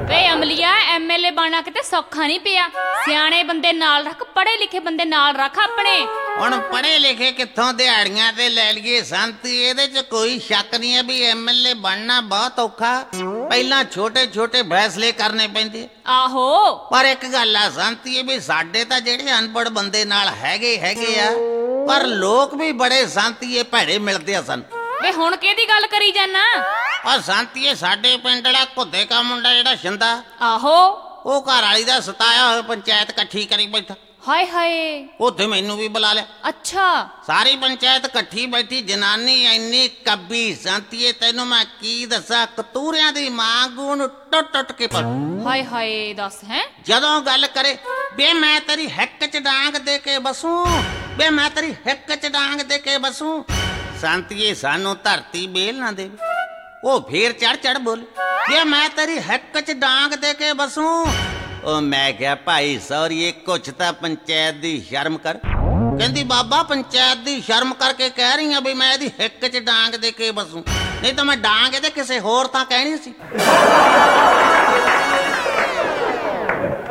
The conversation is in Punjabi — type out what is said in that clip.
ਵੇ ਅਮਲੀਆ MLA ਬਣਨਾ ਕਿਤੇ ਸੌਖਾ ਨਹੀਂ ਪਿਆ। ਸਿਆਣੇ ਬੰਦੇ ਨਾਲ ਰੱਖ, ਪੜ੍ਹੇ ਲਿਖੇ ਬੰਦੇ ਨਾਲ ਰੱਖ ਆਪਣੇ। ਹੁਣ ਪੜ੍ਹੇ ਲਿਖੇ ਕਿੱਥੋਂ ਦਿਹਾੜੀਆਂ ਤੇ ਲੈ ਲਈਏ ਸੰਤੀ, ਇਹਦੇ 'ਚ ਕੋਈ ਸ਼ੱਕ ਨਹੀਂ ਹੈ ਵੀ MLA ਬਣਨਾ ਬਹੁਤ ਔਖਾ। ਪਹਿਲਾਂ ਛੋਟੇ ਛੋਟੇ ਫੈਸਲੇ ਕਰਨੇ ਪੈਂਦੇ। ਆਹੋ ਪਰ ਇੱਕ ਗੱਲ ਆ ਸੰਤੀ, ਵੀ ਸਾਡੇ ਤਾਂ ਜਿਹੜੇ ਅਨਪੜ੍ਹ ਬੰਦੇ ਨਾਲ ਹੈਗੇ ਆ, ਪਰ ਲੋਕ ਵੀ ਬੜੇ ਸੰਤੀਏ ਭੈੜੇ ਮਿਲਦੇ ਆ ਸਾਨੂੰ। ਵੇ ਹੁਣ ਕਿਹਦੀ ਗੱਲ ਕਰੀ ਜਾਨਾ? ਆ ਸੰਤੀਏ ਸਾਡੇ ਪਿੰਡ ਵਾਲਾ ਘੁੱਦੇ ਕਾ ਮੁੰਡਾ ਜਿਹੜਾ ਸ਼ਿੰਦਾ, ਆਹੋ ਉਹ ਘਰ ਵਾਲੀ ਦਾ ਸਤਾਇਆ ਹੋਇਆ ਪੰਚਾਇਤ ਇਕੱਠੀ ਕਰੀ ਬੈਠਾ। ਹਾਏ ਹਾਏ। ਉੱਥੇ ਮੈਨੂੰ ਵੀ ਬੁਲਾ ਲਿਆ। ਅੱਛਾ। ਸਾਰੀ ਪੰਚਾਇਤ ਇਕੱਠੀ ਬੈਠੀ, ਜਨਾਨੀ ਇੰਨੀ ਕੱਬੀ ਸੰਤੀਏ ਤੈਨੂੰ ਮੈਂ ਕੀ ਦੱਸਾਂ, ਕਤੂਰਿਆਂ ਦੀ ਮਾਂਗੂ ਨੂੰ ਟੁੱਟ ਕੇ ਪਰ। ਹਾਏ ਹਾਏ ਦੱਸ ਹੈ। ਜਦੋਂ ਗੱਲ ਕਰੇ ਬੇ ਮੈਂ ਤੇਰੀ ਹਿੱਕ 'ਚ ਡਾਂਗ ਦੇ ਕੇ ਬਸੂ, ਬੇ ਮੈਂ ਤੇਰੀ ਹਿੱਕ 'ਚ ਡਾਂਗ ਦੇ ਕੇ ਬਸੂ, ਸੰਤੀਏ ਸਾਨੂੰ ਧਰਤੀ ਬੇਲ ਨਾ ਦੇਵੇ। ਉਹ ਫੇਰ ਚੜ ਬੋਲ ਬੇ ਮੈਂ ਤੇਰੀ ਹਿੱਕ 'ਚ ਡਾਂਗ ਦੇ ਕੇ ਬਸੂ। ਉਹ ਮੈਂ ਕਿਹਾ ਭਾਈ ਸੌਰੀਏ ਕੁਛ ਤਾਂ ਪੰਚਾਇਤ ਦੀ ਸ਼ਰਮ ਕਰ। ਕਹਿੰਦੀ ਬਾਬਾ ਪੰਚਾਇਤ ਦੀ ਸ਼ਰਮ ਕਰਕੇ ਕਹਿ ਰਹੀ ਆ ਵੀ ਮੈਂ ਇਹਦੀ ਹਿੱਕ 'ਚ ਡਾਂਗ ਦੇ ਕੇ ਬਸੂ, ਨਹੀਂ ਤਾਂ ਮੈਂ ਡਾਂਗ ਇਹਦੇ ਕਿਸੇ ਹੋਰ ਤਾਂ ਕਹਿਣੀ ਸੀ।